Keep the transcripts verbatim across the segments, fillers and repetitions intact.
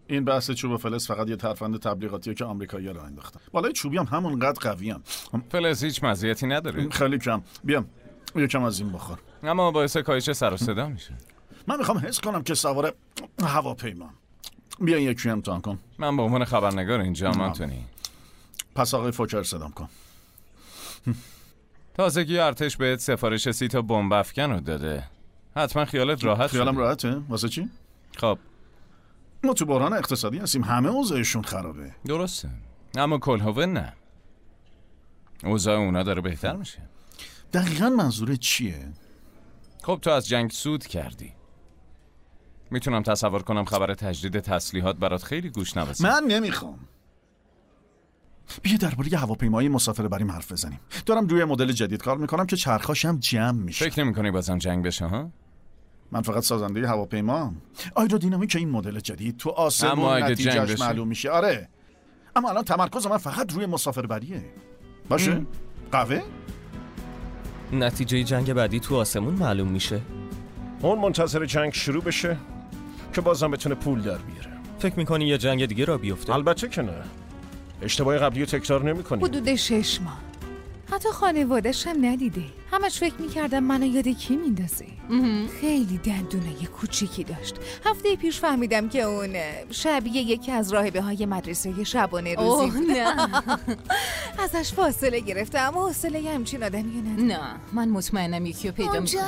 این بحث چوب فلز فقط یه ترفند تبلیغاتیه که آمریکایی‌ها راه انداختن. بالای چوبی هم همونقدر قویان. فلز هیچ مزیتی نداره. خیلی کم. بیام یکم از این بخور. اما باعث کاهش سر و صدا میشه. من میخوام حس کنم که سوار هواپیما. بیا یکی امتحان کن. من به عنوان خبرنگار اینجام آنتونی. پس آقای فوکر صدام کن. تازگی ارتش بهت سفارش سی تا بمب افکن رو داده. حتما خیالت راحت شده. خیالم راحته؟ واسه چی؟ خب ما تو بحران اقتصادی هستیم، همه اوضاعشون خرابه. درسته، اما کلهوه نه. اوضاع اونا داره بهتر میشه. دقیقاً منظورت چیه؟ خب تو از جنگ سود کردی. میتونم تصور کنم خبر تجدید تسلیحات برات خیلی گوش نوسه. من نمیخوام. بیا درباره هواپیمای مسافر بریم حرف بزنیم. دارم روی مدل جدید کار میکنم که چرخاش هم جمع میشه. فکر نمی‌کنی بازم جنگ بشه ها؟ من فقط سازنده هواپیما. آیرودینامیک این مدل جدید تو آسمون نتیجهش معلوم میشه. آره. اما الان تمرکز من فقط روی مسافربریه. باشه؟ ام. قهوه؟ نتیجه جنگ بعدی تو آسمون معلوم میشه. اون منتظر جنگ شروع بشه که بازم بتونه پول در بیاره. فکر میکنی یه جنگ دیگه را بیفته؟ البته که نه. اشتباه قبلی رو تکرار نمی‌کنی. حدود شش ماه. حتی خانواده‌ش هم ندیده. همش فکر می‌کردم منو یاد کی میندازه. خیلی دندونه کوچیکی داشت. هفته پیش فهمیدم که اون شبیه یکی از راهبه‌های مدرسه شبانه روزی بود. نه. ازش فاصله گرفتم. حوصله همچین آدمی ندارم. نه، من مطمئنم یکی رو پیدا می‌کنم.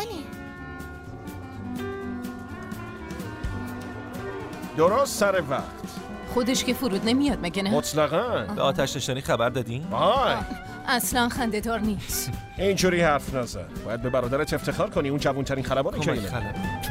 درست سر وقت. خودش که فرود نمیاد مگه نه؟ مطلقاً. به آتش نشانی خبر دادین؟ وای. اصلا خنده‌دار نیست. اینجوری حرف نزن. باید به برادرت افتخار کنی. اون جوان‌ترین خلبان که اینه.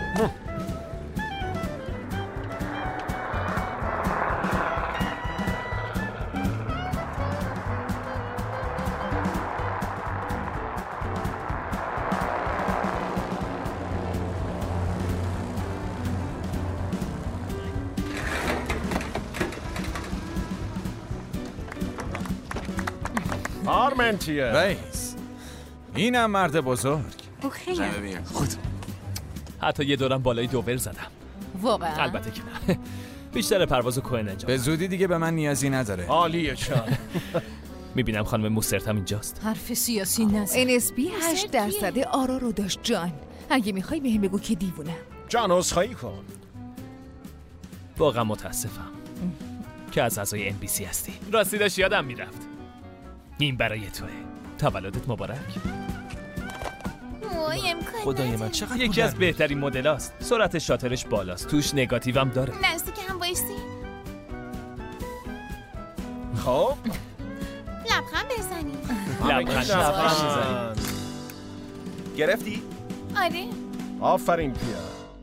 آرمنتیه رئیس، اینم مرد بزرگ. خیلی خود حتی یه دورم بالای دوور زدم. واقعا؟ البته که نه. بیشتر پرواز کوهن انجام. به زودی دیگه به من نیازی نداره. عالیه چان. میبینم خانم موسرت هم اینجاست. حرف سیاسی نزن. ان اس پی هشت درصد آرا رو داشت جان. اگه میخوای بهم بگو که دیوونم. جان عذرخواهی کن. واقعا متاسفم که از اعضای ان بی سی هستی. راستی داشت یادم میرفت. این برای توه. تولدت مبارک. خدای من چقدر یکی از بهترین مدلاست. سرعت شاترش بالاست. توش نگاتیو هم داره. نزدیک هم بایستی. خب لبخند بزنی. لبخند بزنی. گرفتی؟ آره. آفرین پیا.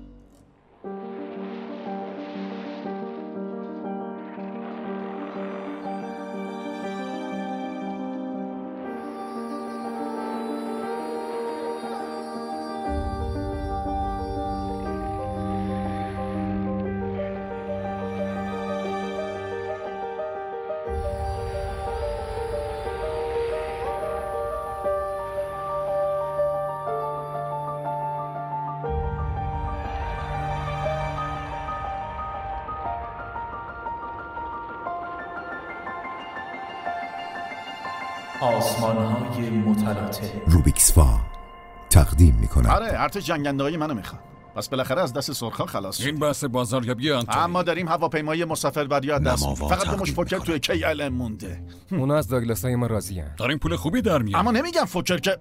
آسمان‌های متلاطم. روبیکسفا تقدیم می‌کند. آره ارتش جنگنده‌های منو میخواد. پس بالاخره از دست سرخا خلاص شد. این بحث بازاریابی آنتونی. اما داریم هواپیمای مسافربری از دست میدیم. فقط به مش فوکر توی کی ال ام مونده. اونا از داگلاسای ما راضی‌ان. داریم پول خوبی در میاریم. اما نمیگم فوکر که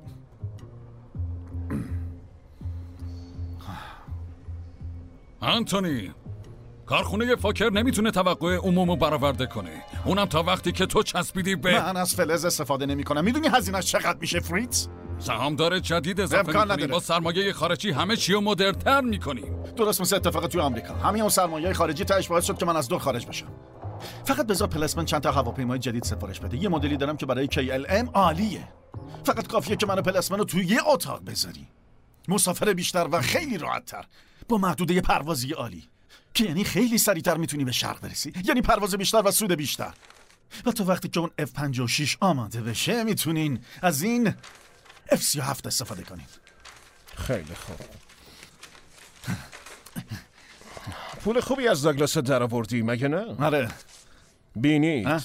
آنتونی، کارخونه فاکر نمیتونه توقع عمومو برآورده کنه. اونم تا وقتی که تو چسبیدی به من از فلز استفاده نمی کنم. میدونی هزینه‌اش چقدر میشه فریتز؟ سهامدار جدید اضافه میکنیم. با سرمایه خارجی همه چی رو مدرن‌تر میکنیم. درست مثل اتفاق توی آمریکا. همین اون سرمایه خارجی تاش باعث شد که من از دور خارج بشم. فقط بذار پلسمن چند تا هواپیمای جدید سفارش بده. یه مدلی دارم که برای کی ال ام عالیه. فقط کافیه که منو پلسمن رو توی یه اتاق بذاری. مسافر بیشتر و خیلی راحت‌تر با محدوده پروازی عالی. که یعنی خیلی سریعتر میتونی به شرق برسی. یعنی پرواز بیشتر و سود بیشتر. و تو وقتی که اون اف پنجاه و شش آماده بشه میتونین از این اف سی و هفت استفاده کنین. خیلی خوب. پول خوبی از داگلاس در آوردی مگه نه؟ آره. بینید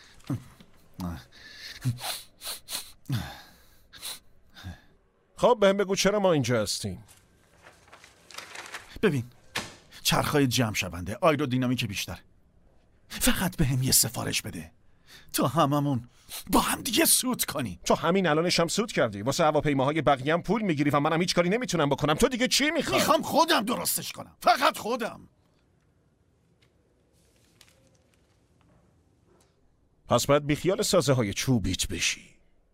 خب بهم بگو چرا ما اینجا هستیم؟ ببین چرخهای جمع شونده، آیرودینامیک بیشتر. فقط بهم یه سفارش بده تا هممون با هم دیگه سود کنی. تو همین الانش هم سود کردی. واسه هواپیماهای بقیه هم پول میگیری و منم هیچ کاری نمیتونم بکنم. تو دیگه چی میخوای؟ میخوام خودم درستش کنم، فقط خودم. پس باید بیخیال سازه های چوبیت بشی.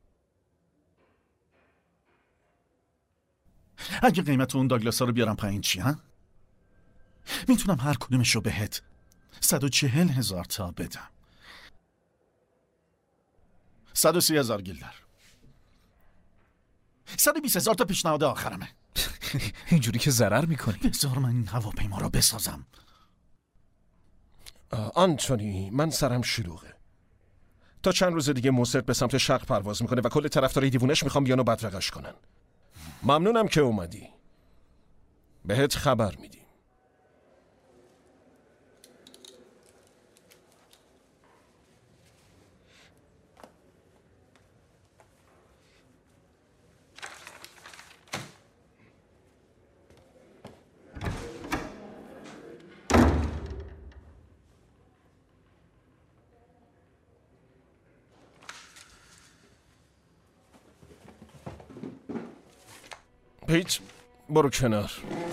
اگه قیمت اون داگلاس ها رو بیارم پایین چی ها؟ میتونم هر کدومش رو بهت صد و چهل هزار تا بدم. صد و سی هزار گیلدر. صد و بیست هزار تا پیشنهاد آخرمه. اینجوری که ضرر میکنی. بذار من این هواپیما رو بسازم. آنتونی من سرم شلوغه. تا چند روز دیگه موسرد به سمت شرق پرواز میکنه و کل طرفدارای دیوونش میخوام بیان و بدرقش کنن. ممنونم که اومدی. بهت خبر میدیم. پیت برو کنار.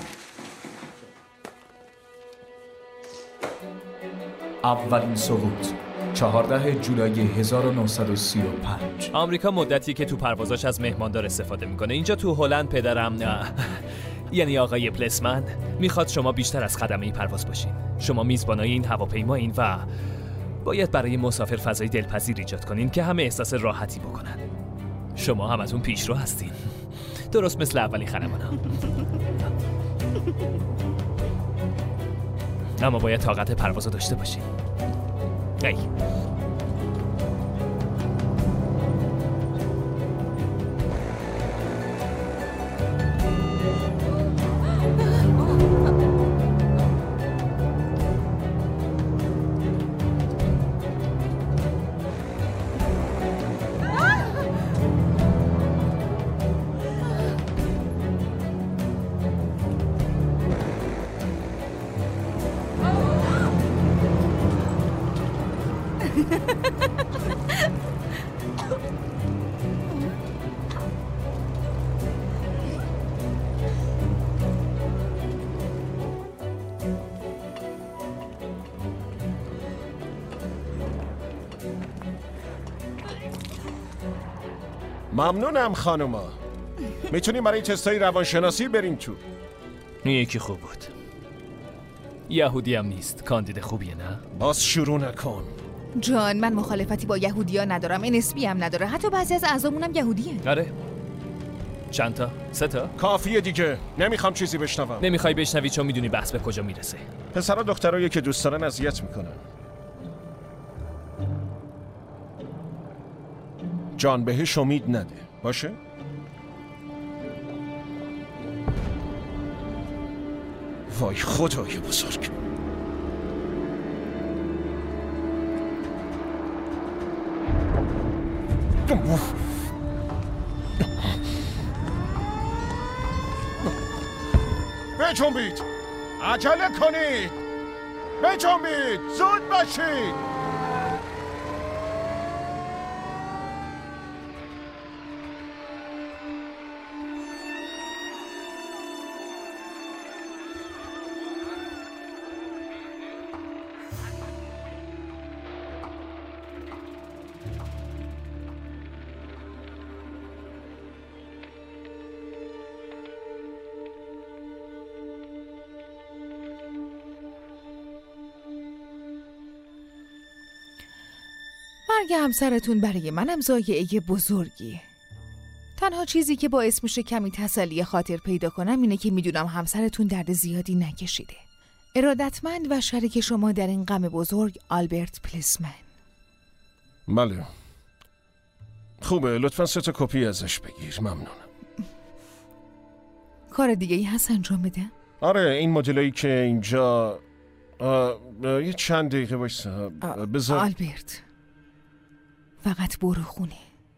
اولین سقوط چهاردهم جولای هزار و نهصد و سی و پنج. آمریکا مدتی که تو پروازاش از مهماندار استفاده میکنه. اینجا تو هلند پدرم یعنی آقای پلسمن میخواد شما بیشتر از خدمه ای پرواز باشین. شما میزبانای این هواپیمایین و باید برای مسافر فضای دلپذیر ایجاد کنین که همه احساس راحتی بکنن. شما همتون پیشرو هستین، درست مثل اولی خدمانم. اما باید طاقت پرواز رو داشته باشین. ای ممنونم خانوما. میتونیم برای تستای روانشناسی بریم تو. این یکی خوب بود. یهودی هم نیست. کاندید خوبیه نه؟ باز شروع نکن. جان من مخالفتی با یهودی‌ها ندارم. ان اس بی هم نداره. حتی بعضی از اعضامونم یهودیه. آره. چند تا؟ سه تا؟ کافیه دیگه. نمیخوام چیزی بشنوم. نمیخوای بشنوی چون میدونی بحث به کجا میرسه. پسرا دخترایی که دوست دارن اذیت میکنن. جان بهش امید نده. باشه؟ وای خدای بزرگ. بجنبید. عجله کنید. بجنبید. زود باشید. مرگ همسرتون برای منم ضایعه بزرگیه. تنها چیزی که باعث میشه کمی تسلی خاطر پیدا کنم اینه که میدونم همسرتون درد زیادی نکشیده. ارادتمند و شریک شما در این غم بزرگ، آلبرت پلسمن. بله. خوبه، لطفاً سه تا کپی ازش بگیر. ممنونم. کار دیگه ای هست انجام بده؟ آره، این مدلایی که اینجا یه چند دقیقه بایستا بذار. آلبرت فقط برو خونه.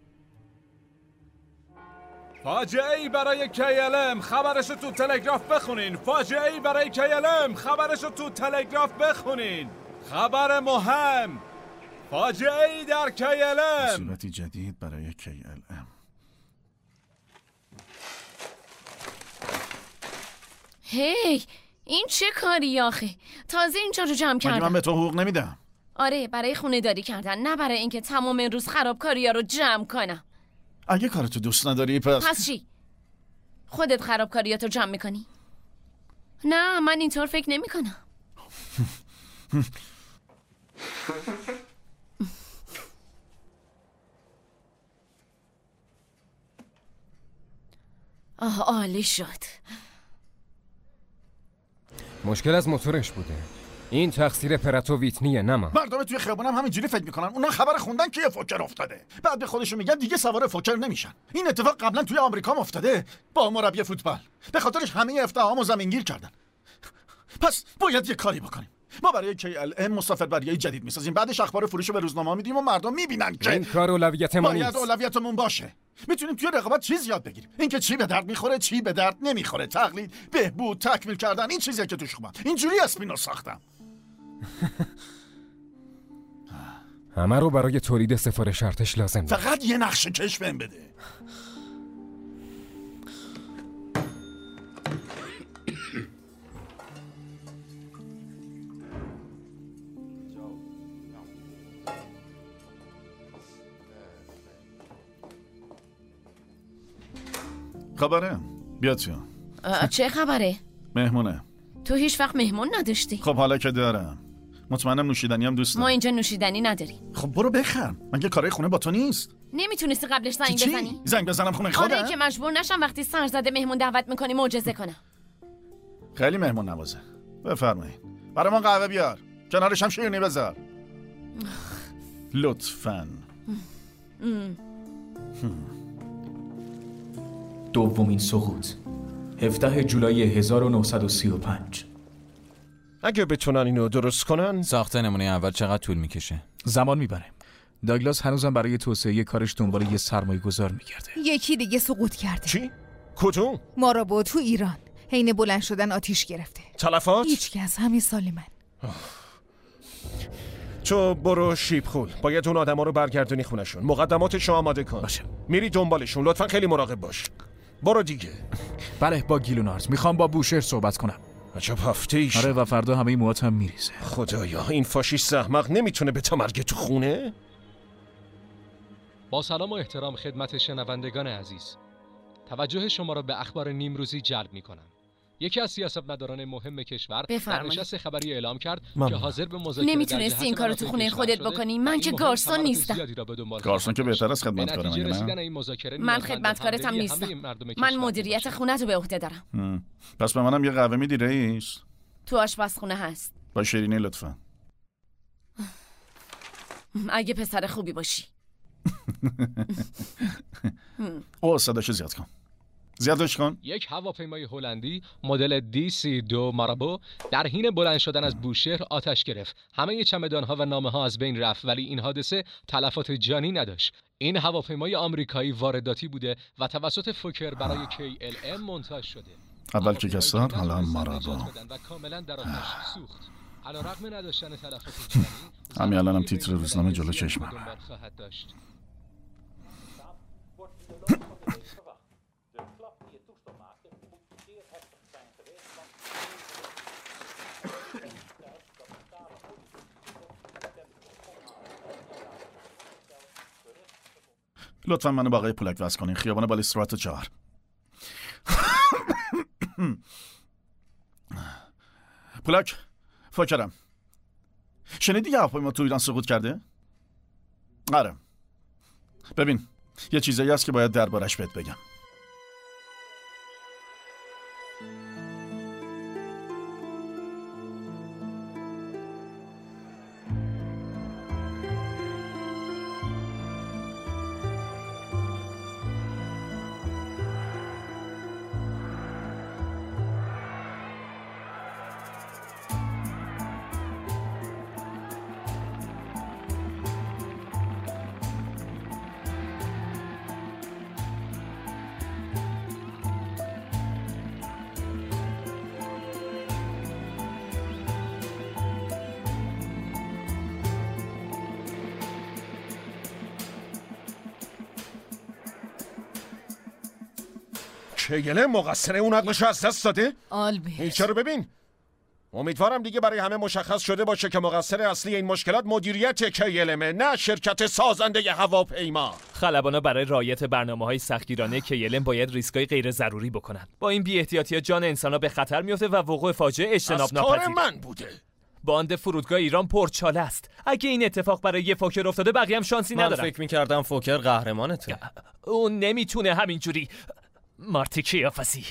فاجعه ای برای کی ال ام، خبرشو تو تلگراف بخونین. فاجعه ای برای کی ال ام، خبرشو تو تلگراف بخونین. خبر مهم، فاجعه ای در کی ال ام. صورتی جدید برای کی ال ام. هی این چه کاری آخه؟ تازه اینجا رو جمع کردم. مگه من به تو حقوق نمیدم؟ آره برای خونه داری کردن، نه برای اینکه تمام این روز خرابکاری ها رو جمع کنم. اگه کارتو دوست نداری پس پس چی؟ خودت خرابکاریاتو جمع میکنی؟ نه من اینطور فکر نمی کنم. آه عالی شد. مشکل از موتورش بوده. این تقصیر پراتو ویتنیه نه من. مردم توی خیابونم همینجوری فکر میکنن اونا خبر خوندن که یه فوکر افتاده، بعد به خودشون میگن دیگه سوار فوکر نمیشن. این اتفاق قبلا توی آمریکا افتاده با مربی فوتبال، به خاطرش همه افتهامو زمینگیر کردن. پس باید یه کاری بکنیم. ما برای کی ال ام مسافربریای جدید میسازیم، بعدش اخبار فروشو به روزنامه میدیم و مردم میبینن که این کار اولویت ما نیست. باید اولویتمون باشه. میتونیم توی رقابت چیز یاد بگیریم، اینکه چی به درد میخوره چی به درد نمیخوره، تقلید، بهبود، تکمیل کردن، این چیزیه که توش خوبم. اینجوری اسپینو ساختم. همه رو برای تولید سفارش ارتش لازم داره. فقط یه نقشه کش بهم بده. خبره؟ بیا تو. چه خبره؟ مهمونه. تو هیچ وقت مهمون نداشتی؟ خب حالا که دارم. مطمئنم نوشیدنی هم دوست دارم. ما اینجا نوشیدنی نداریم. خب برو بخر. مگه کارای خونه با تو نیست؟ نمیتونستی قبلش زنگ چی؟ بزنی؟ زنگ بزنم خونه خودم؟ آره که مجبور نشم وقتی سرزده مهمون دعوت میکنی معجزه کنم. خیلی مهمون نوازه. بفرمایید. برای ما قهوه بیار. کنارش هم شیرینی بذار. لطفاً. دومین سقوط هفدهم جولای هزار و نهصد و سی و پنج. اگه بتونن اینو درست کنن. ساخت نمونه اول چقدر طول میکشه؟ زمان میبره. داگلاس هنوزم برای توسعه کارش دنبال یه سرمایه گذار میگرده. یکی دیگه سقوط کرده. چی؟ کدوم؟ مارابو تو ایران. حین بلند شدن آتیش گرفته. تلفات؟ هیچ کس، همین سال من. تو برو شیب خول. باید اون آدما رو برگردونی خونشون. مقدماتشو آماده کن. باشه. میری دنبالشون. لطفاً خیلی مراقب باش. برو دیگه. بله با گیلونارد. میخوام با بوشهر صحبت کنم. عجب هفته‌ایش. آره و فردا همه موهات هم میریزه. خدایا این فاشیست احمق نمیتونه به تا مرگ تو خونه؟ با سلام و احترام خدمت شنوندگان عزیز، توجه شما را به اخبار نیمروزی جلب میکنم. یکی از سیاستمداران مهم کشور در نشست خبری اعلام کرد من. که حاضر به مذاکره نمیتونستی این کارو تو خونه خودت بکنی. من که گارسون نیستم. گارسون که بهتر از خدمتکارم. من خدمتکارتم نیستم. من مدیریت خونه رو به عهده دارم. هم. پس به منم یه قهوه میدی رئیس؟ تو آشپزخونه هست. با شیرینی لطفا. اگه پسر خوبی باشی. او صداشو زیاد کن. زیادش کن. یک هواپیمای هلندی مدل دی سی دو مارابو در حین بلند شدن از بوشهر آتش گرفت. همه چمدان‌ها و نامه‌ها از بین رفت ولی این حادثه تلفات جانی نداشت. این هواپیمای آمریکایی وارداتی بوده و توسط فوکر برای کی ال ام مونتاژ شده. اول که کسار حالا مارابو. و کاملا در آتش سوخت. علیرغم نداشتن تلفات جانی، همین الانم تیتر روزنامه جلو چشمم. لطفا منو با آقای پولک وصل کنین. خیابان بالیسترات چهار. پولک، فاکرم. شنیدی یه هواپیما تو ایران سقوط کرده؟ آره. ببین، یه چیزایی هست که باید دربارش بهت بگم. کیله مقصر اون عقلشو از دست داده؟ آلبرت این چرا ببین؟ امیدوارم دیگه برای همه مشخص شده باشه که مقصر اصلی این مشکلات مدیریت کیلمه، نه شرکت سازنده هواپیما. خلبانا برای رعایت برنامه‌های سختگیرانه کیلم باید ریسکای غیر ضروری بکنن. با این بی‌احتیاطی جان انسان‌ها به خطر میفته و وقوع فاجعه اجتناب ناپذیر. از کار من بوده. باند فرودگاه ایران پرچاله است. اگه این اتفاق برای یه فوکر افتاده بقیه هم شانسی ندارن. من فکر می‌کردم فوکر قهرمانته. اون نمیتونه همینجوری. مارتی کیافسی.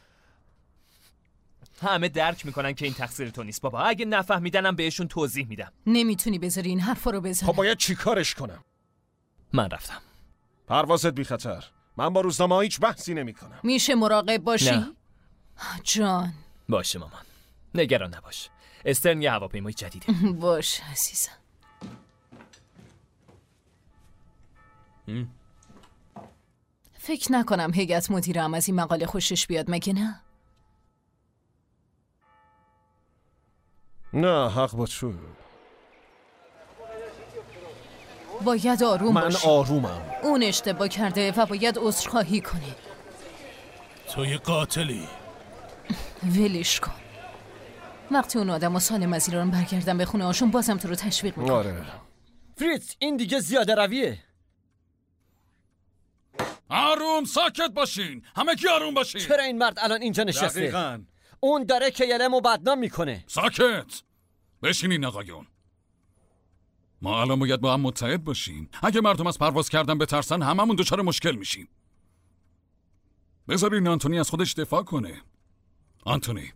همه درک میکنن که این تقصیر تو نیست بابا. اگه نفهمیدنم بهشون توضیح میدم. نمیتونی بذاری این حرفا رو بزنی. خب باید چی کارش کنم؟ من رفتم. پروازت بی خطر. من با روزنامه هیچ بحثی نمی کنم. میشه مراقب باشی؟ نه. جان باشه مامان، نگران نباش. استرن یه هواپیمای جدیده. باش عزیزم. فکر نکنم هیئت مدیرم از این مقاله خوشش بیاد، مگه نه؟ نه حق با تو. باید آروم من باشی. آرومم. اون اشتباه کرده و باید عذرخواهی کنی. تو یه قاتلی. ولش کن. وقتی اون آدم و سالم از ایران برگردن به خونه هاشون بازم تو رو تشویق میکنه. آره. فریتز این دیگه زیاده رویه. آروم ساکت باشین. همه کی آروم باشین. چرا این مرد الان اینجا نشسته؟ دقیقاً. اون داره کیلمو بدنام میکنه. ساکت. بشینین آقایون. ما الان باید با هم متحد باشیم. اگه مردم از پرواز کردن بترسن هممون دچار مشکل میشیم. بذارین آنتونی از خودش دفاع کنه. آنتونی.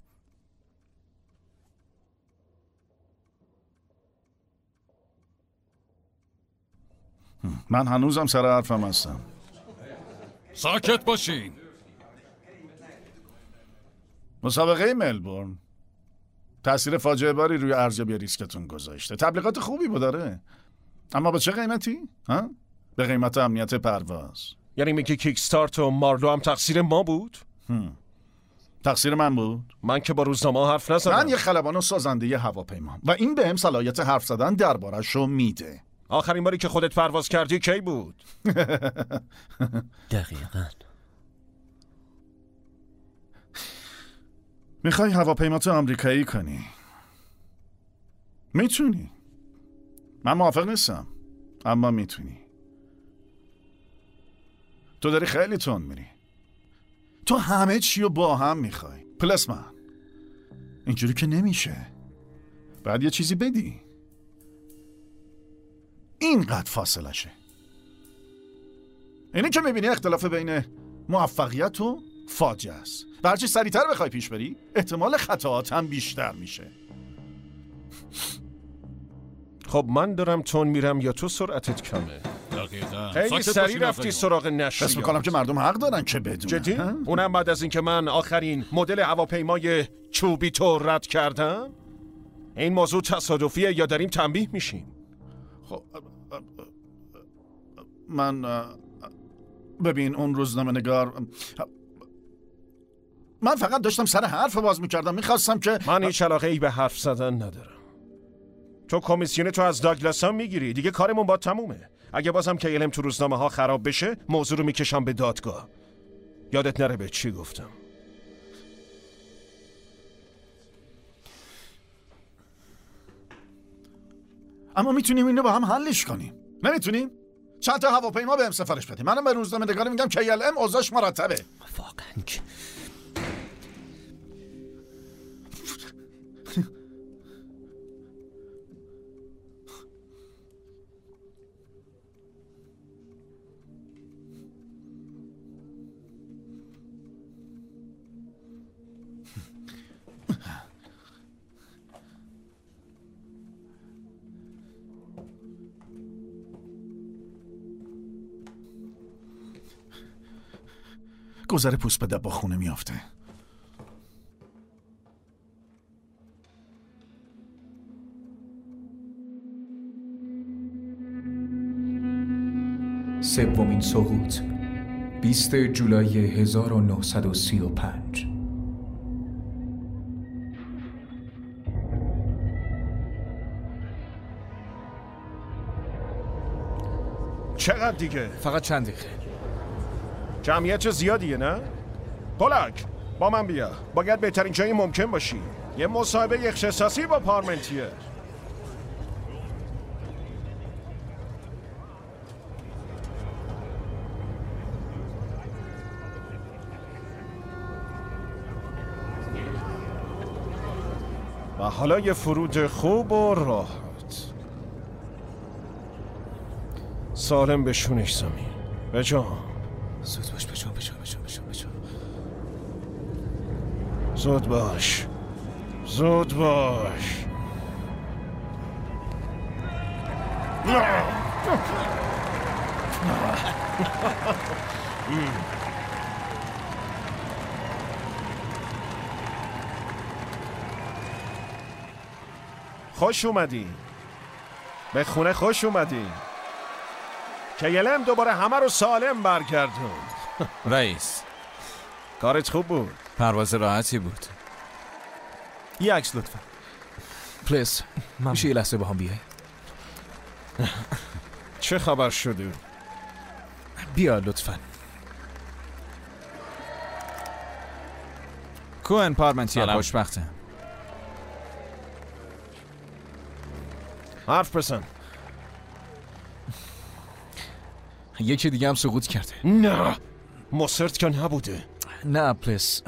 من هنوزم سر حرفم هستم. ساکت باشین. مسابقه ملبورن تأثیر فاجعه باری روی ارزیابی ریسکتون گذاشته. تبلیغات خوبی بود داره. اما به چه قیمتی؟ ها؟ به قیمت امنیت پرواز. یعنی میگه کیک استارت و مارلو هم تقصیر ما بود؟ هم. تقصیر من بود؟ من که با روزنامه حرف نزدم. من یه خلبان و سازنده ی هواپیما و این بهم صلاحیت حرف زدن درباره‌شو میده. آخرین باری که خودت پرواز کردی کی بود؟ دقیقاً. میخوای هواپیماتو آمریکایی کنی؟ میتونی. من موافق نیستم، اما میتونی. تو داری خیلی تند میری. تو همه چی رو با هم میخوای. پلسمن اینجوری که نمیشه. باید یه چیزی بدی. اینقدر فاصله شه. اینی که میبینی اختلاف بین موفقیت و فاجعه است. و هرچی سریعتر بخوای پیش بری احتمال خطاات هم بیشتر میشه. خب من دارم تون میرم یا تو سرعتت کمه؟ دقیقاً. خیلی سریع رفتی سراغ نشریات. حس میکنم که مردم حق دارن که بدونن. جدی؟ اونم بعد از اینکه من آخرین مدل هواپیمای چوبی تو رد کردم؟ این موضوع تصادفیه یا داریم تنبیه میشیم؟ خب من ببین اون روزنامه نگار، من فقط داشتم سر حرف باز میکردم. میخواستم که من هیچ علاقه ای به حرف زدن ندارم. تو کمیسیون تو از داگلاس هم میگیری. دیگه کارمون با تمومه. اگه بازم که علم تو روزنامه ها خراب بشه موضوع رو میکشم به دادگاه. یادت نره به چی گفتم. اما میتونیم اینو با هم حلش کنیم. نمیتونیم؟ چند تا هواپیما بهم سفارش بدیم. منم به روزنامه نگار میگم کی ال ام اوضاعش مرتبه. واقعا که گذر پوست به دب با خونه میافته. سومین سقوط بیست جولای هزار و نهصد و سی و پنج. چقدر دیگه؟ فقط چند دقیقه. جمعیت زیادیه نه؟ پولک با من بیا. باید بهترین جایی ممکن باشی. یه مصاحبه اختصاصی با پارمنتیر. و حالا یه فرود خوب و راحت. سالم بشونش زمین. بجام زود باش بجام بجام بجام بجام بجام زود باش زود باش. خوش اومدی. به خونه خوش اومدی. کیلم دوباره همه رو سالم برگردون. رئیس کارت خوب بود. پرواز راحتی بود. یه عکس لطفا. پلیز میشه یه لحظه با هم بیای؟ چه خبر شده؟ بیا لطفا. کوهن پارمنتیر خوشبخته. حرف بزن. یکی دیگه هم سقوط کرده. نه موسرت که نبوده. نه پلیز.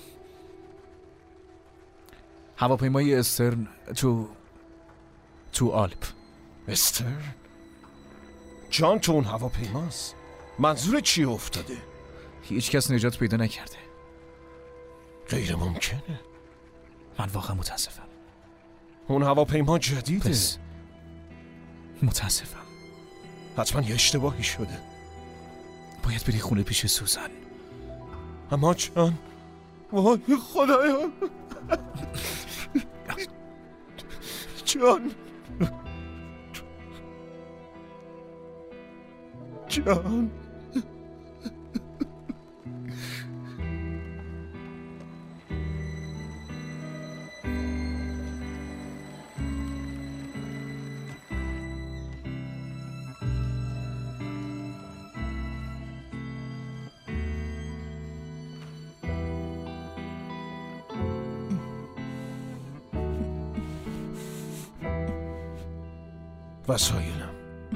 هواپیمای استرن تو تو آلپ. استرن؟ جان تو اون هواپیماست. منظور چی افتاده؟ هیچ کس نجات پیدا نکرده. غیر ممکنه. من واقعا متاسفم. اون هواپیما جدیده. پس. متاسفم. حتما یه اشتباهی شده. باید بری خونه پیش سوزن. اما جان وای خدایا جان جان وسایلم.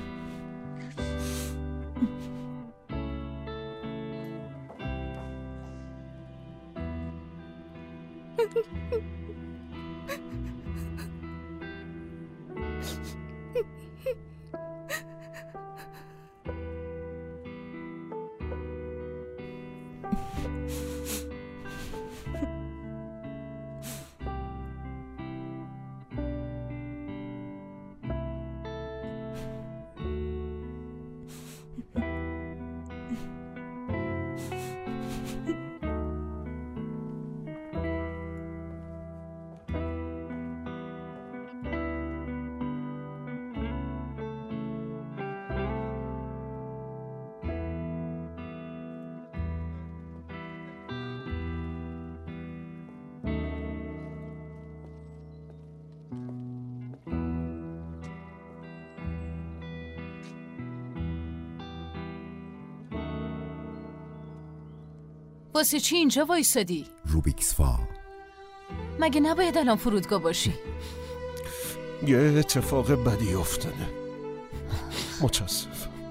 واسه چی اینجا وایسادی؟ روبیکس فا. مگه نباید الان فرودگاه باشی؟ یه اتفاق بدی افتاده. متاسفم.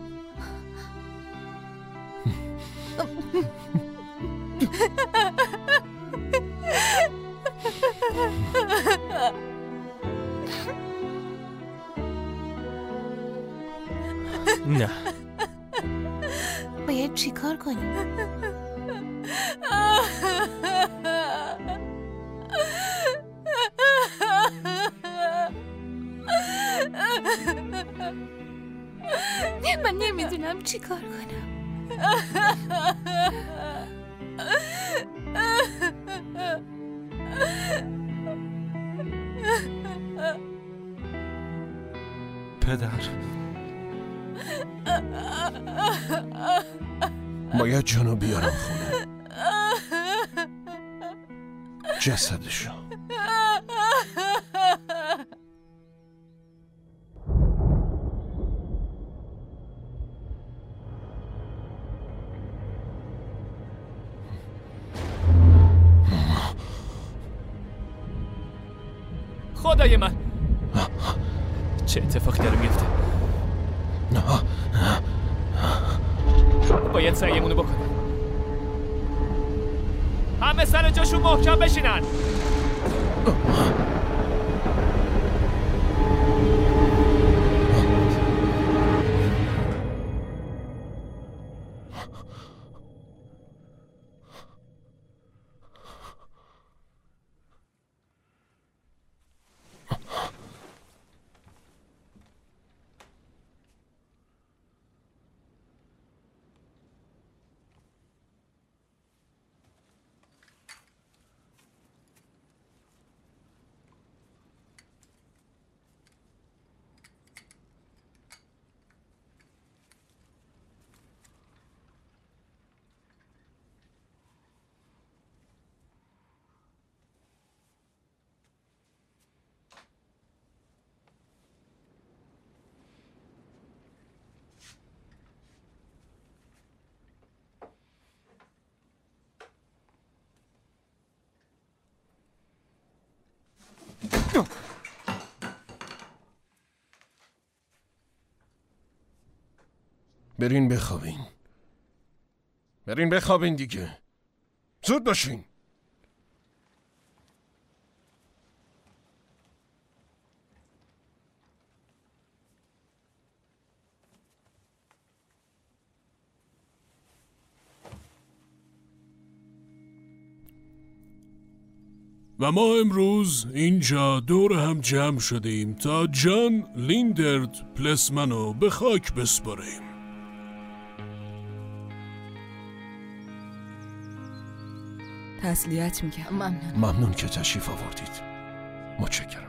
نه. باید چی کار کنیم؟ من نمیدونم چی کار کنم. پدر باید جانو بیارم خونه. جسدشو. خدای من چه اتفاقی داره میفته؟ باید سعیمونو بکنیم. همه سر جاشون محکم بشینن. برین بخوابین. برین بخوابین دیگه. زود باشین. و ما امروز اینجا دور هم جمع شدیم تا جان لیندرد پلسمنو به خاک بسپاریم. تسلیت میگم. ممنون. ممنون که تشریف آوردید. متشکرم.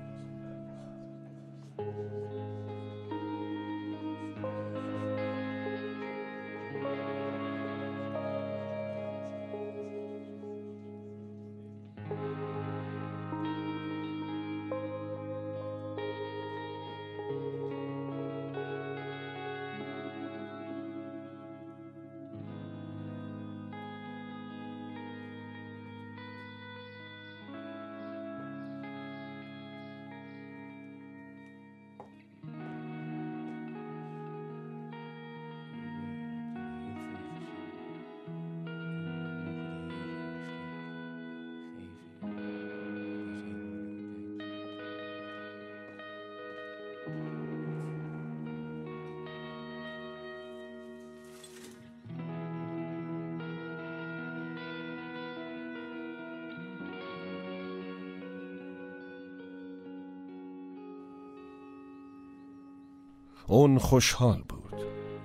اون خوشحال بود.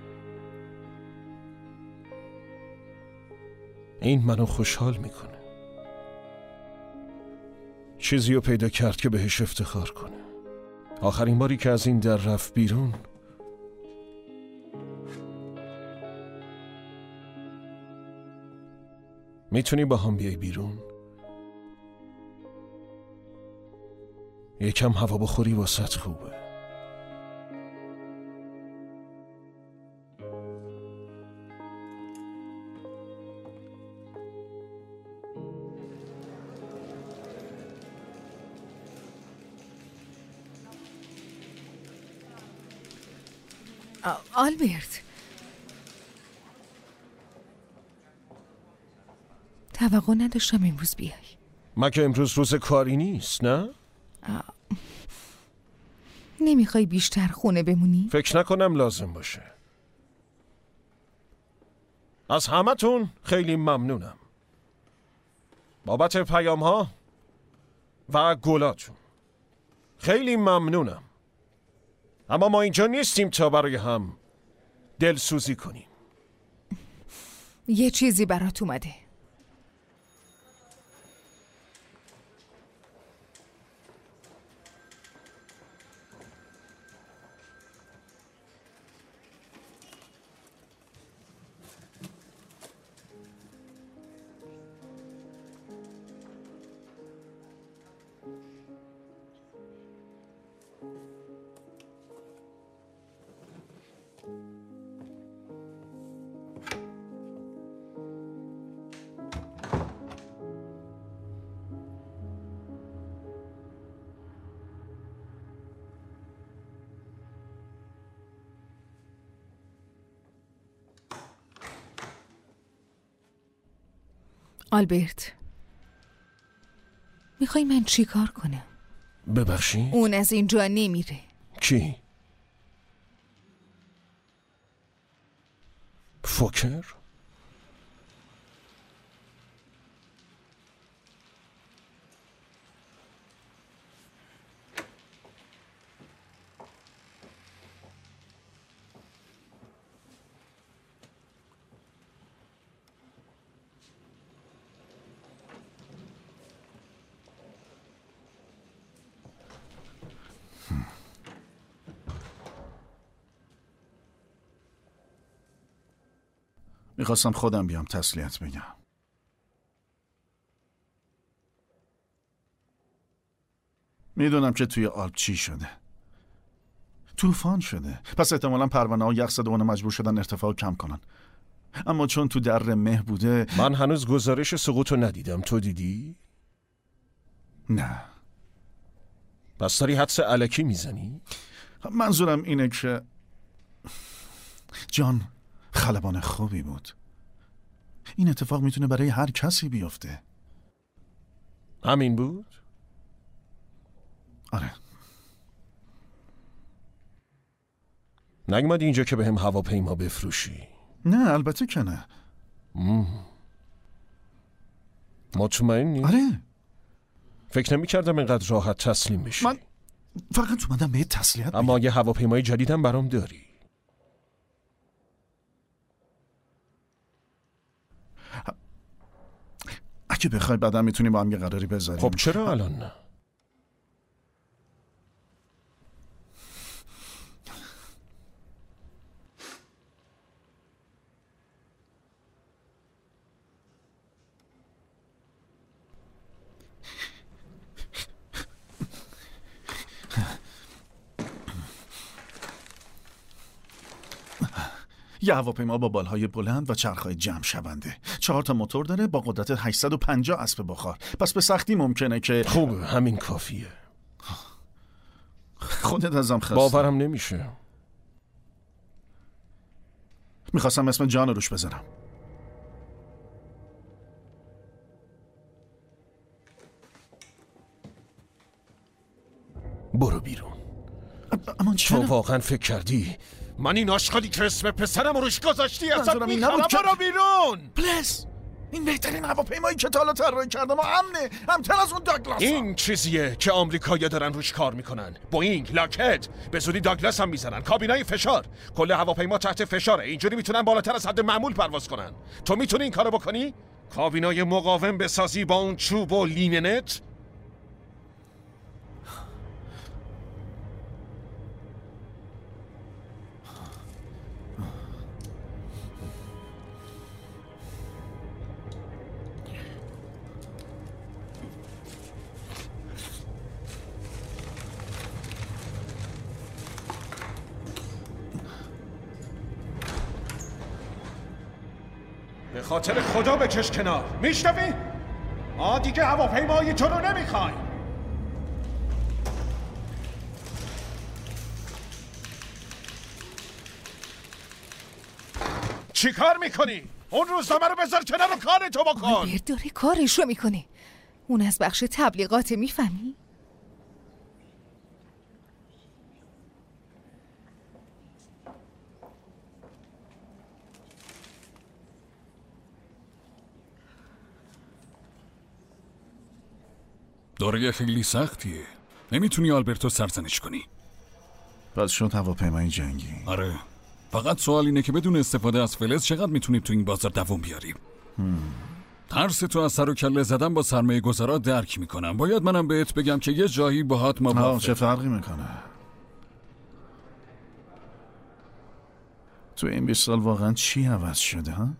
این منو خوشحال میکنه. چیزی رو پیدا کرد که بهش افتخار کنه. آخرین باری که از این در رفت بیرون میتونی با هم بیای بیرون؟ یکم هوا بخوری واسط خوبه. آلبرت، توقع نداشتم امروز بیای. مگه امروز روز کاری نیست، نه؟ نمیخوای بیشتر خونه بمونی؟ فکر نکنم لازم باشه. از همتون خیلی ممنونم بابت پیام ها و گلاتون. خیلی ممنونم. اما ما اینجا نیستیم تا برای هم دلسوزی کنیم. یه چیزی برات اومده. آلبرت، میخوای من چی کار کنم؟ ببخشی؟ اون از اینجا نمیره. کی؟ فوکر؟ میخواستم خودم بیام تسلیت بگم. میدونم که توی آلپ چی شده. طوفان شده. پس احتمالاً پروانه ها یخ زده و مجبور شدن ارتفاع کم کنن. اما چون تو در مه بوده. من هنوز گزارش سقوط رو ندیدم. تو دیدی؟ نه. پس داری حدس الکی میزنی؟ منظورم اینه که جان خلبان خوبی بود. این اتفاق میتونه برای هر کسی بیفته. همین بود؟ آره. نگمدی اینجا که به هم هواپیما بفروشی؟ نه البته که نه. مطمئنی؟ آره. فکر نمی کردم اینقدر راحت تسلیم بشی. من فقط اومدم به تسلیت اما بگم. یه هواپیمای جدیدم برام داری. اگه بخوای بعدم میتونیم با هم یه قراری بذاریم. خب چرا الان نه؟ یه هواپیما با بالهای بلند و چرخهای جمع شونده. چهار تا موتور داره با قدرت هشتصد و پنجاه اسب بخار. پس به سختی ممکنه که خوبه همین کافیه. خودت ازم خسته. باورم نمیشه. میخواستم اسم جان روش بذارم. برو بیرون. اما چرا؟ تو واقعا فکر کردی من این آشغالی که اسم پسرم روش گذاشتی اصلا میخوام؟ برو بیرون. پلیس، این بهترین هواپیمایی که تا حالا طراحی کردم و امنه، امن‌تر از اون داگلاس. این چیزیه که آمریکایی‌ها دارن روش کار میکنن. بوئینگ، لاکهد، به زودی داگلاس هم میزنن. کابینای فشار، کل هواپیما تحت فشاره. اینجوری میتونن بالاتر از حد معمول پرواز کنن. تو میتونی این کارو بکنی؟ کابینای مقاوم بسازی با اون چوب و لیننت؟ به خاطر خدا بکش کنار. میشنوی؟ ما دیگه هواپیمای تو رو نمیخوایم. چی کار میکنی؟ اون روزنامه رو بذار کنار و کار تو بکن. آلبرت داره کارش رو میکنه. اون از بخش تبلیغات، میفهمی؟ دوره خیلی سختیه. نمیتونی آلبرتو سرزنش کنی. پس شد هواپیمای جنگی. آره. فقط سوال اینه که بدون استفاده از فلز چقدر میتونیم تو این بازار دوام بیاریم. ترس تو از سر و کله زدن با سرمایه گذارا درک میکنم. باید منم بهت بگم که یه جایی باهات موافقم. چه فرقی میکنه؟ تو این بیست سال واقعا چی عوض شده ها؟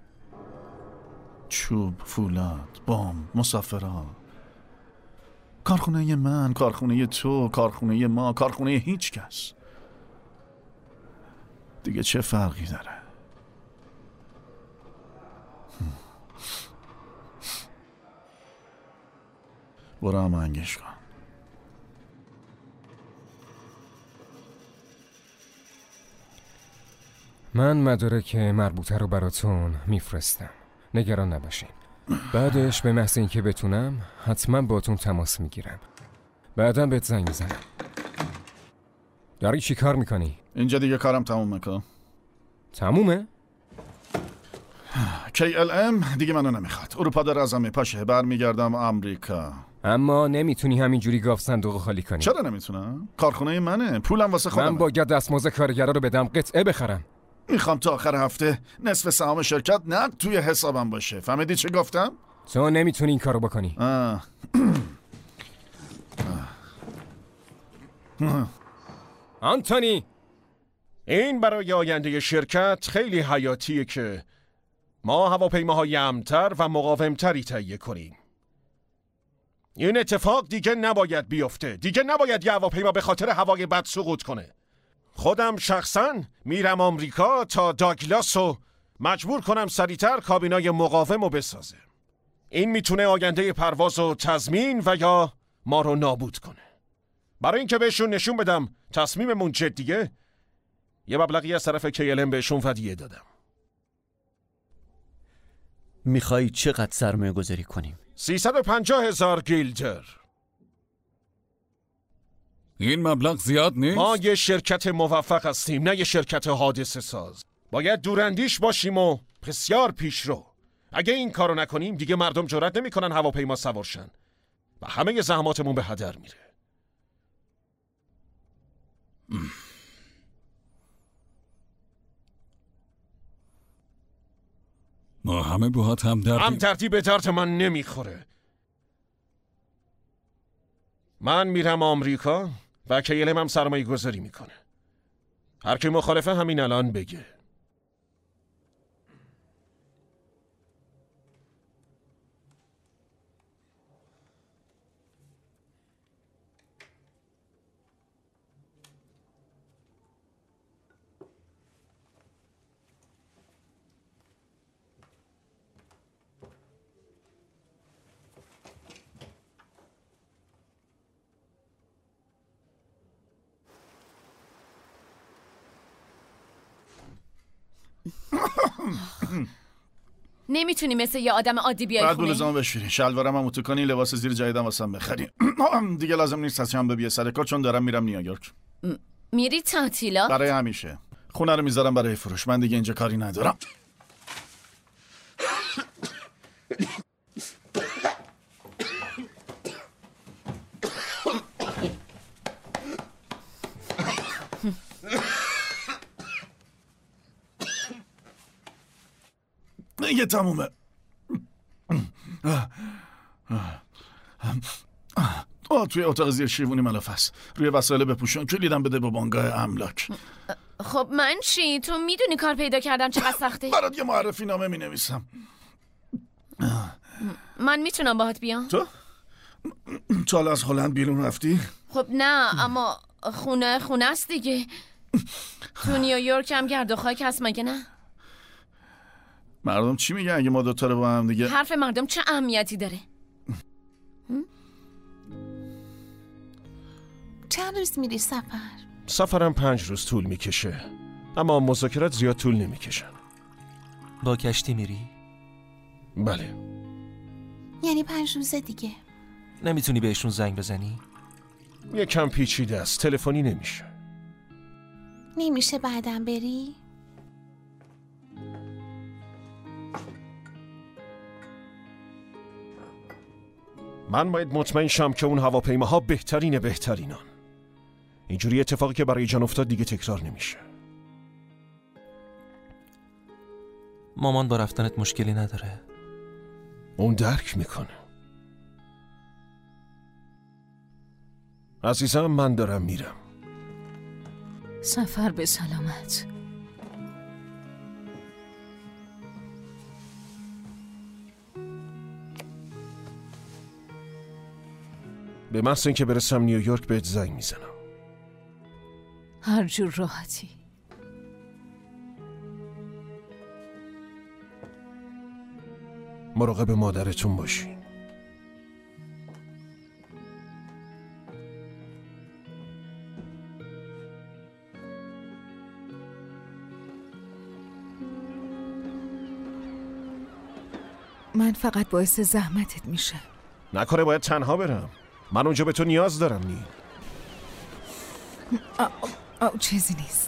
چوب، فولاد، بمب، مسافرها. کارخونه من، کارخونه تو، کارخونه ما، کارخونه هیچ کس. دیگه چه فرقی داره؟ برو هم انگش کن. من مدارک مربوطه رو براتون میفرستم. نگران نباشین. بعدش به محض اینکه بتونم حتما باتون تماس میگیرم. بعدم بهت زنگ میزنم. داری چی کار میکنی؟ اینجا دیگه کارم تموم میکنم. تمومه؟ کی ال ام دیگه منو نمیخواد. اروپا داره ازم میپاشه. برمیگردم آمریکا. اما نمیتونی همینجوری گاف صندوق خالی کنی. چرا نمیتونم؟ کارخونه منه. پولم واسه خودم. من باید دستمزد کارگرا رو بدم، قطعه بخرم. میخوام تا آخر هفته نصف سهام شرکت نقد توی حسابم باشه. فهمیدی چه گفتم؟ تو نمیتونی این کارو بکنی. آه. آنتونی، این برای آینده شرکت خیلی حیاتیه که ما هواپیماهای امن‌تر و مقاومتری تهیه کنیم. این اتفاق دیگه نباید بیفته. دیگه نباید یه هواپیما به خاطر هوای بد سقوط کنه. خودم شخصا میرم آمریکا تا داگلاس رو مجبور کنم سریعتر کابینای مقاوم رو بسازه. این میتونه آینده پرواز رو تضمین و یا ما رو نابود کنه. برای اینکه بهشون نشون بدم تصمیممون جدیه، یه مبلغی از طرف کی ال ام بهشون ودیعه دادم. میخوایی چقدر سرمایه گذاری کنیم؟ سیصد و پنجاه هزار گیلدر. این مبلغ زیاد نیست؟ ما یه شرکت موفق هستیم، نه یه شرکت حادثه ساز. باید دوراندیش باشیم و بسیار پیشرو. اگه این کارو نکنیم دیگه مردم جرئت نمیکنن هواپیما سوارشن و همه زحماتمون به هدر میره. ما همه باهات هم دردی هم دردی به درد من نمیخوره. من میرم آمریکا و کی ال ام هم سرمایه گذاری میکنه. هر کی مخالفه همین الان بگه. نمیتونی مثل یه آدم عادی بیای بعد خونه؟ بعد بلوزامو بشوری، شلوارم هم اتو کنی، لباس زیر جدیدم واسم بخری. دیگه لازم نیست از شنبه بیای سر کار چون دارم میرم نیویورک. م- میری تعطیلات؟ برای همیشه. خونه رو میذارم برای فروش. من دیگه اینجا کاری ندارم. دیگه تمومه. آه توی اتاق زیر شیوونی ملافه است. روی وسایل بپوشون، کلیدم بده به بانگاه املاک. خب من چی؟ تو میدونی کار پیدا کردن چقدر سخته؟ برات یه معرفی نامه می نویسم. من میتونم باهات بیام؟ تو؟ تو حالا از هلند بیرون رفتی؟ خب نه، اما خونه خونه است دیگه. تو نیویورک هم گرد و خاک هست مگه نه؟ مردم چی میگن اگه ما دوتا رو با هم دیگه؟ حرف مردم چه اهمیتی داره؟ چند روز میری سفر؟ سفرم پنج روز طول میکشه، اما مذاکرات زیاد طول نمیکشن. با کشتی میری؟ بله. یعنی پنج روزه دیگه. نمیتونی بهشون زنگ بزنی؟ یه کم پیچیده است، تلفنی نمیشه. نمیشه بعدم بری؟ من باید مطمئن شم که اون هواپیماها بهترین بهترینان. اینجوری اتفاقی که برای جان افتاد دیگه تکرار نمیشه. مامان با رفتنت مشکلی نداره؟ اون درک میکنه. عزیزم من دارم میرم. سفر به سلامت. به محض اینکه برسم نیویورک بهت زنگ میزنم. هر جور راحتی. مراقب مادرتون باشین. من فقط باعث زحمتت میشه. نکنه باید تنها برم. من اونجا به تو نیاز دارم. نیل آه آه چیزی نیست.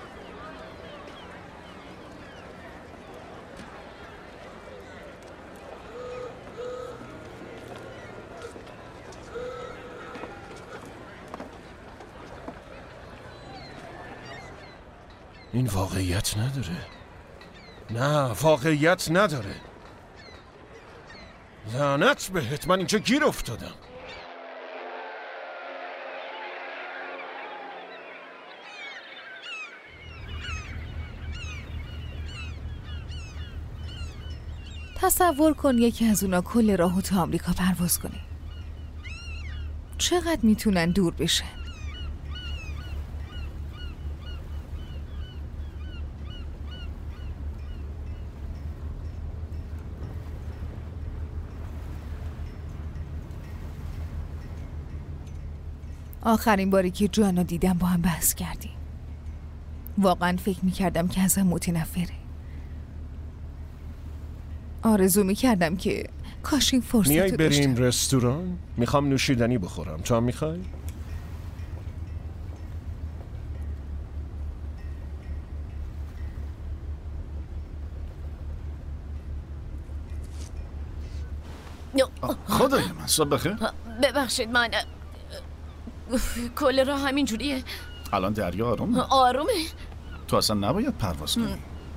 این واقعیت نداره. نه واقعیت نداره. لعنت بهت، من اینجا گیر افتادم. تصور کن یکی از اونا کل راهو تا آمریکا پرواز کنه. چقدر میتونن دور بشن؟ آخرین باری که جانو دیدم با هم بحث کردیم. واقعا فکر میکردم که ازم متنفره. آرزو میکردم که کاش این فرصت میای رو بریم داشتم. رستوران؟ میخوام نوشیدنی بخورم. تو هم میخوای؟ خدای من صبح بخیر. ببخشید من کل راه همین جوریه. الان دریا آرومه؟ آرومه. تو اصلا نباید پرواز کنی.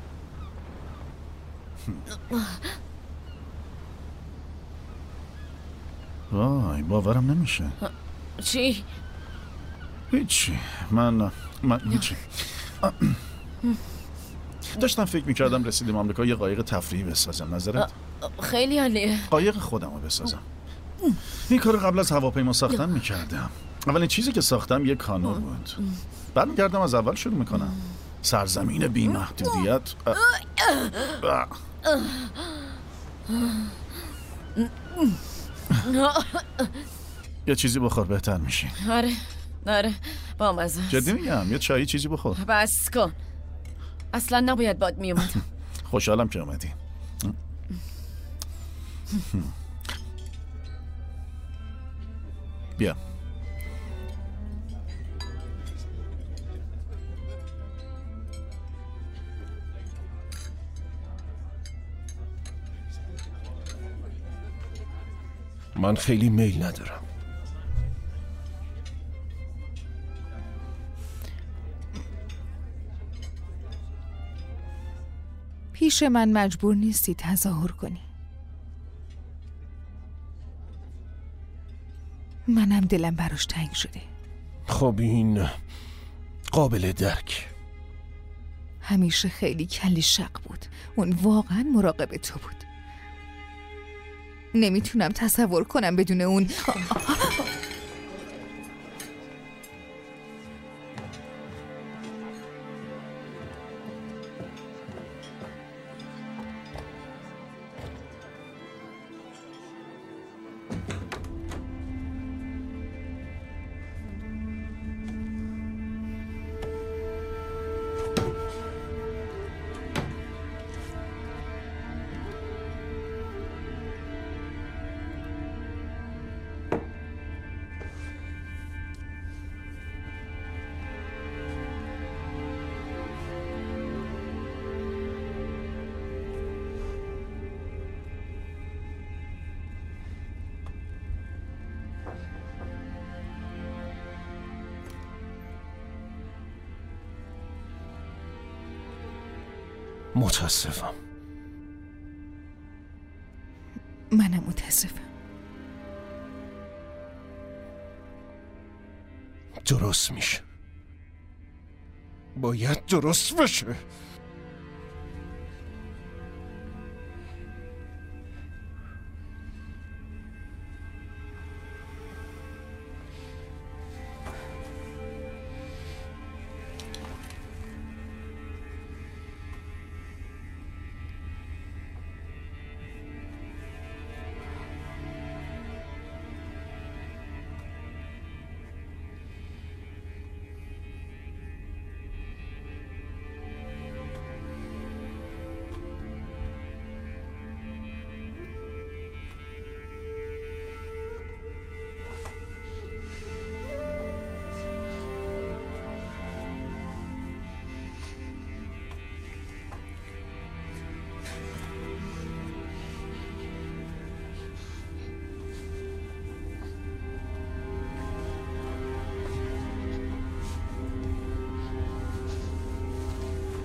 وای باورم نمیشه. چی؟ هیچی. من من هیچی. داشتم فکر میکردم رسیدیم آمریکا یه قایق تفریحی بسازم. نظرت؟ خیلی عالیه. قایق خودم رو بسازم. این کار قبل از هواپیما ساختن میکردم. اولین چیزی که ساختم یه کانو بود. بعد میگردم از اول شروع میکنم. سرزمین بی محدودیت. یه چیزی بخور بهتر میشی. آره آره با مزه. جدی میگم یه چایی چیزی بخور. بس کن. اصلا نباید باد میومد. خوشحالم که اومدی. بیا. من خیلی میل ندارم. پیش من مجبور نیستی تظاهر کنی. منم دلم براش تنگ شده. خب این قابل درک. همیشه خیلی کلی شق بود. اون واقعا مراقب تو بود. نمیتونم تصور کنم بدون اون. متاسفم. منم متاسفم. درست میشه. باید درست بشه.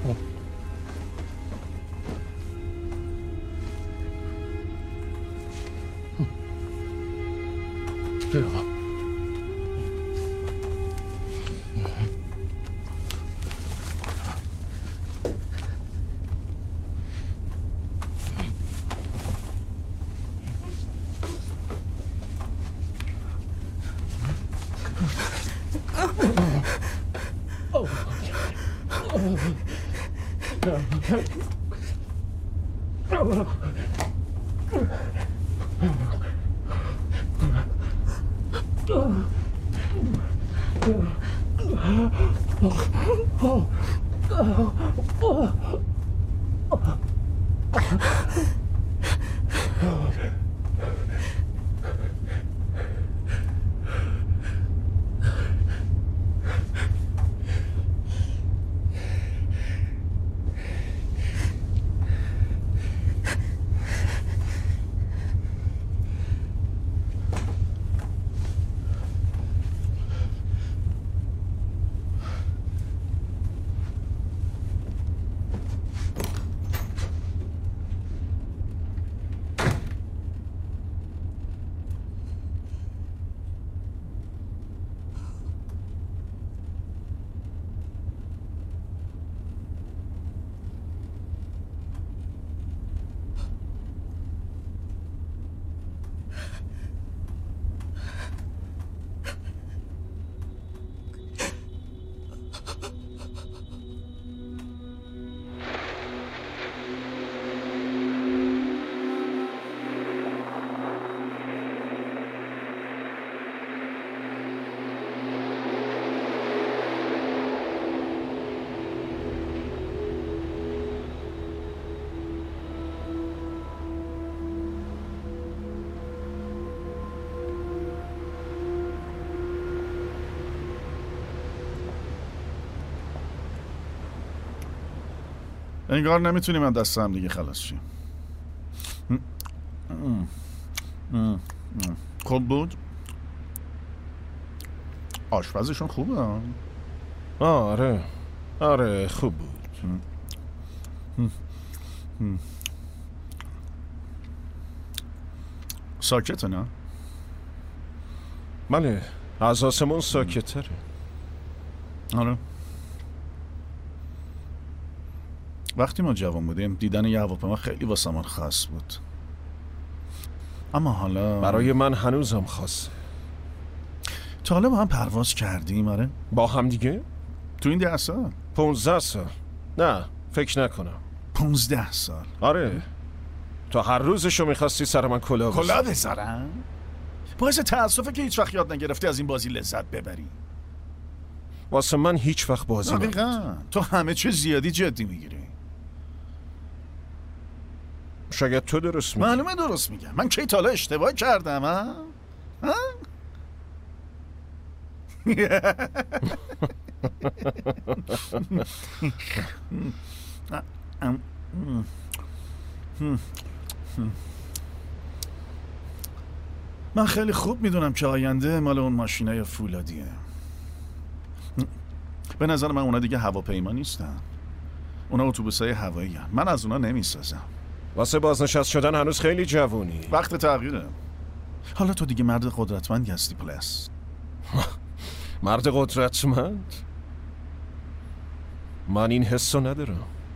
انگار نمیتونیم از دست هم دیگه خلاص شیم. خوب بود؟ آشپزشون خوبه. آره آره خوب بود. ساکته نه؟ بله از آسمون ساکتره. آره. وقتی ما جوان بودیم دیدن یه هواپیما خیلی واسمون خاص بود. اما حالا برای من هنوزم خاصه. تا حالا با هم پرواز کردیم؟ آره. با هم دیگه؟ تو این ده سال؟ پونزده سال. نه فکر نکنم. پونزده سال؟ آره. تا هر روزشو میخواستی سر من کلاه بزنی. کلاه بذارم؟ باعث تأسفه که هیچ وقت یاد نگرفتی از این بازی لذت ببری. واسه من هیچ وقت بازی نبود. دقیقاً. تو همه چیز زیادی جدی میگیری. شاید تو درست میگی. معلومه درست میگم. من کی تا حالا اشتباه کردم ها؟ ها؟ من خیلی خوب میدونم که آینده مال اون ماشینای فولادیه. به نظر من اونا دیگه هواپیما نیستن. اونا اتوبوسای هوایی هن. من از اونا نمیسازم. واسه بازنشست شدن هنوز خیلی جوونی. وقت تغییره. حالا تو دیگه مرد قدرتمندی هستی پلس. مرد قدرتمند؟ من این حسو ندارم.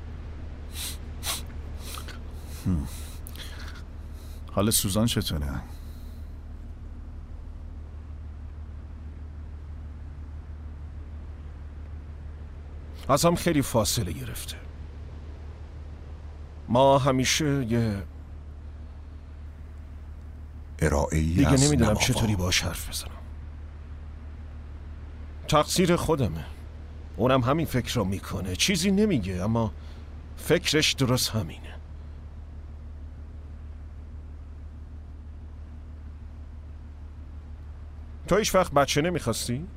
حال سوزان چطوره؟ ازم خیلی فاصله گرفته. ما همیشه یه ارائه‌ای دیگه از نمیدونم نوابا. چطوری باش حرف بزنم. تقصیر خودمه. اونم همین فکر رو میکنه. چیزی نمیگه اما فکرش درست همینه. تو هیچ وقت بچه نمیخواستی؟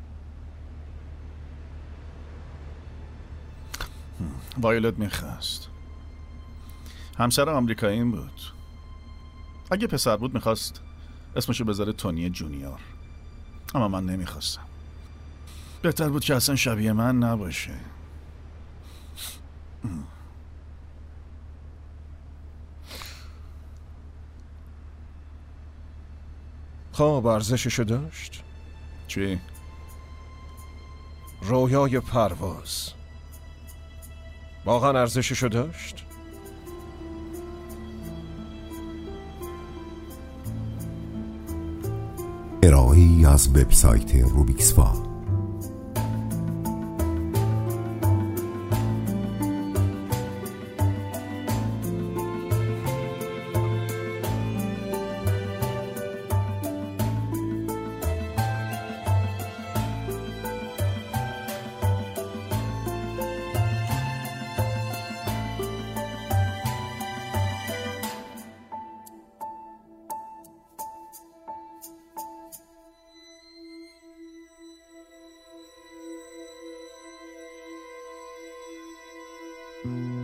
وایولت میخواست. همسر آمریکایی بود. اگه پسر بود میخواست اسمشو بذاره تونی جونیور. اما من نمیخواستم. بهتر بود که اصلا شبیه من نباشه. خب ارزششو داشت؟ چی؟ رویای پرواز واقعا ارزششو داشت؟ ارائه‌ای از وبسایت روبیکسفا. thank you